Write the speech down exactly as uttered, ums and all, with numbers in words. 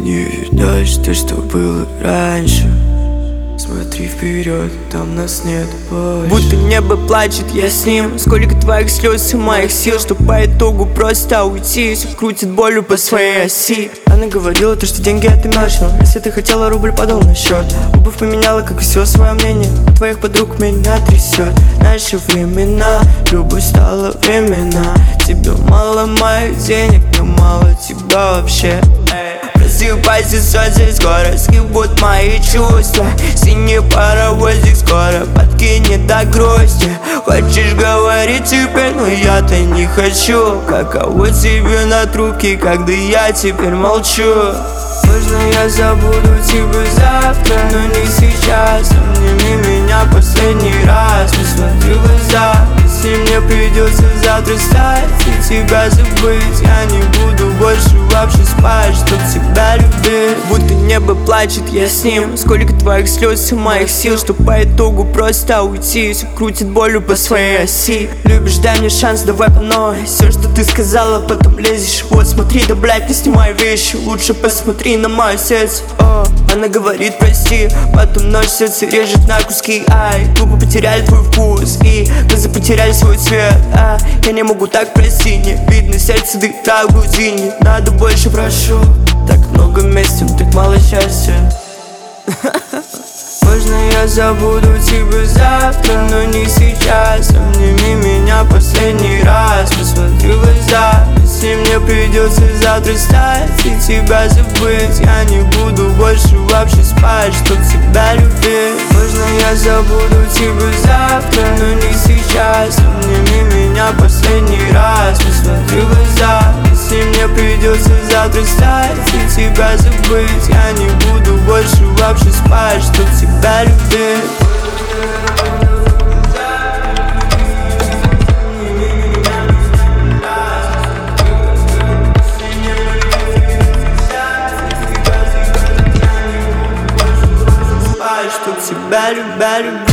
Не видать то, что было раньше. Смотри вперед, там нас нет больше. Будто небо плачет, я с ним. Сколько твоих слез и моих сил, что по итогу просто уйти. Все крутит болью по своей оси. Она говорила то, что деньги это мелочь, но если ты хотела рубль, подал на счет. Обувь поменяла, как и все свое мнение. У твоих подруг меня трясет. Наши времена, любовь стала времена. Тебе мало моих денег, но мало тебя вообще. Просыпайся, солнце скоро скибут мои чувства. Синий паровозик скоро подкинет до грусти. Хочешь говорить теперь, но я-то не хочу. Каково тебе на трубке, когда я теперь молчу? Можно я забуду тебя завтра, но не сейчас. Обними меня последний раз, посмотри в глаза. Если мне придется завтра встать и тебя забыть, я не буду больше вообще спать, чтоб тебя любить. Будто небо плачет, я с ним. Сколько твоих слез и моих сил, что по итогу просто уйти. Все крутит болью по своей оси. Любишь, дай мне шанс, давай по новой. Все, что ты сказала, потом лезешь. Вот смотри, да блядь, не снимай вещи. Лучше посмотри на мое сердце. О, она говорит прости, потом ночь сердце режет на куски. Ай, губы потеряли твой вкус и глаза потеряли свой цвет. А, я не могу так простить, не видно сердце дыра в груди. Не надо больше, прошу. Так много вместе, так мало счастья. Можно я забуду тебя завтра, но не сейчас. Обними меня последний раз, посмотри в глаза. Если мне придется завтра встать и тебя забыть, я не буду больше вообще спать, чтоб тебя любить. Можно я забуду тебя завтра, но не сейчас. Обними меня последний раз, посмотри в глаза. Если мне придется завтра встать и тебя забыть, я не буду больше вообще спать, чтоб тебя любить. Чтоб тебя любя, любя.